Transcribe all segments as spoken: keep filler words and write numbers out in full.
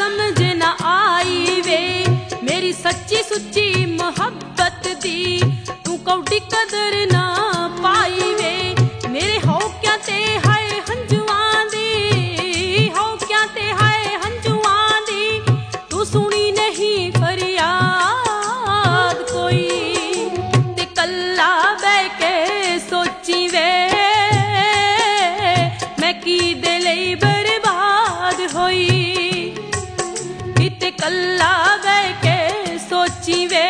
समझ न आई वे मेरी सच्ची सुच्ची मोहब्बत दी तू कौडी कदर ना पाई वे मेरे हो क्या ते हाय हंजुआं दी हो क्या ते हाय हंजुआं दी तू सुनी नहीं फरियाद कोई ते कल्ला बह के सोची वे मैं की दे लई बर्बाद होई किते कल्ला बह के सोची वे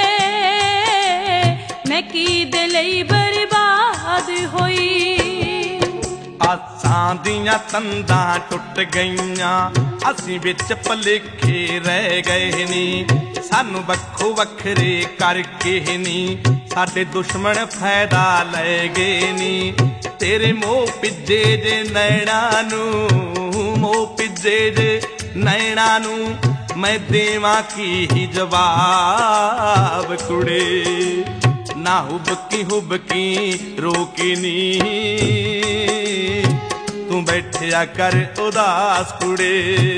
मैं की दे लई बर्बाद होई आसां दियां तंदां टुट गईयां असीं विच भुलेखे रह गए नी सानू वक्खो वखरे करके नी साडे दुश्मन फायदा लै गए नी तेरे मोह पिज्जे जे नैणा नू मोह पिज्जे जे नैणा नू मैं देवां की ही जवाब कुड़े ना हुबकी हुबकी रोके नी तू बैठया कर उदास कुड़े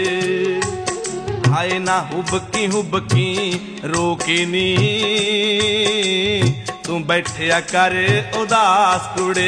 हाय ना हुबकी हुबकी रोके नी तू बैठया कर उदास कुड़े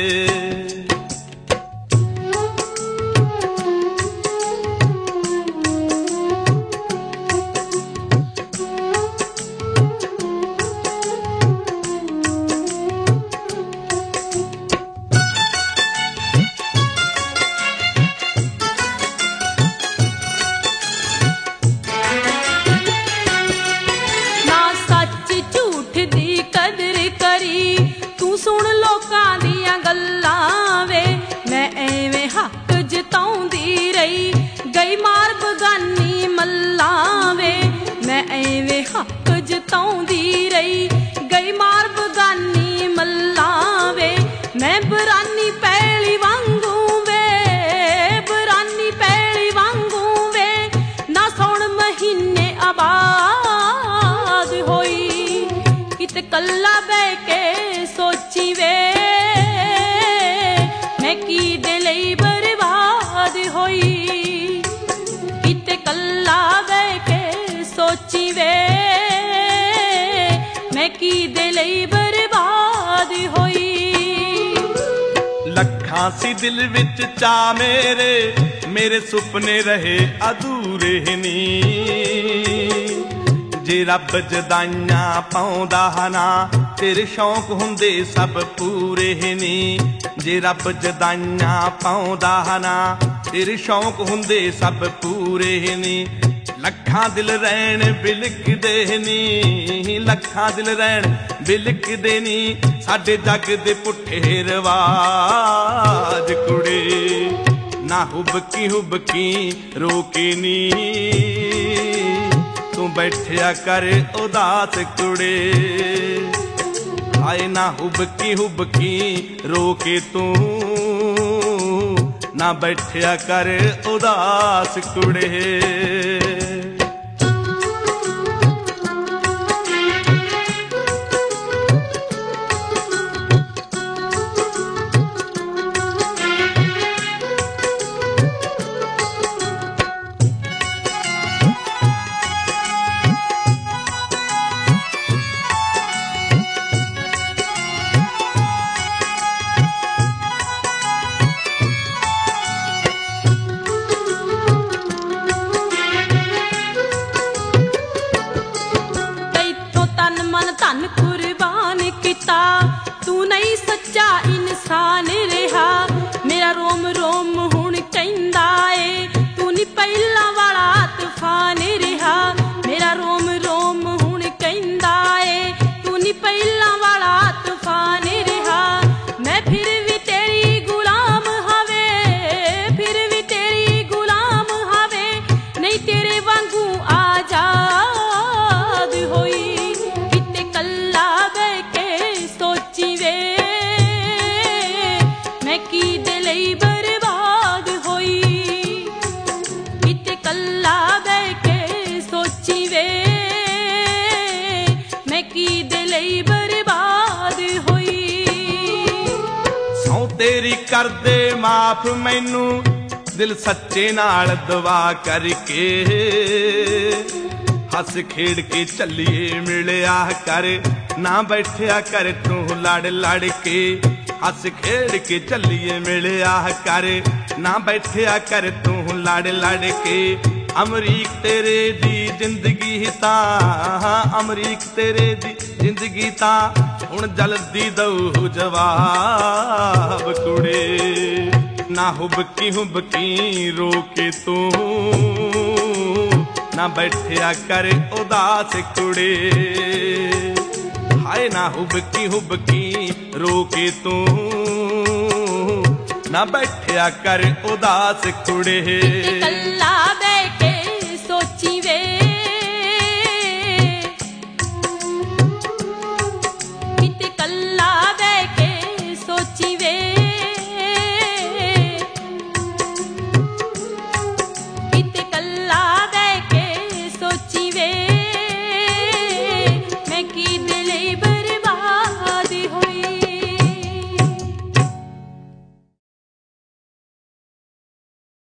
सुन लोकां दियां गल्लां वे मैं एवें हक जताउंदी रही गई मार बगानी मल्लां वे मैं एवें हक जताउंदी रही गई मार बगानी मल्लां वे मैं बरानी पैली वांगू वे बरानी पैली वांगू वे ना सौण महीने आबाद होई किते कल्ला बह के सोची वे मैं की दे लई बर्बाद होई किते कल्ला बह के सोची वे मैं की दे लई बर्बाद होई लखां सी दिल विच चा मेरे मेरे सुपने रहे अधूरे नी जे रब जदाइयां पाउंदा ना तेरे शौक हुंदे सब पूरे नी जे रब जदाइयां पाउंदा ना तेरे शौक हुंदे सब पूरे नी लखां दिल रैण बिलकदे नी लखां दिल रैण बिलकदे नी साडे जग दे पुठे रवाज कुड़े ना हुबकी हुबकी रोके नी तू बैठया कर उदास कुड़े हाय ना हुबकी हुबकी रोके तू ना बैठया कर उदास कुड़े इंसान रहा मेरा रोम रोम हुण कहंदा ए तू नी पहला वाला तूफान रहा मेरा रोम रोम हुण कहंदा ए तू नी पहला वाला तूफान रहा मैं फिर भी तेरी गुलाम हावे फिर भी तेरी गुलाम हावे नहीं तेरे वांगू आजाद होई किते कल्ला बह के सोची वे मैं की दे लई बर्बाद होई किते कल्ला बह के सोची वे मैं की दे लई बर्बाद होई सौ तेरी कर दे माफ मैनू दिल सच्चे नाल दुआ करके हस खेड़ के चलिए मिलिया कर ना बैठिया कर तू लड़ लड़ के हस खेड़ के चलिए मिलिया कर ना बैठिया कर तू लड़ लड़ के अमरीक तेरे दी जिंदगी ता अमरीक तेरे दी जिंदगी ता हुण जल्दी दऊ जवाब कुड़े ना हुबकी हुबकी रोके तू ना बैठिया कर उदास कुड़े हाय ना हुबकी हुबकी रोके तू ना बैठिया कर उदास कुड़े।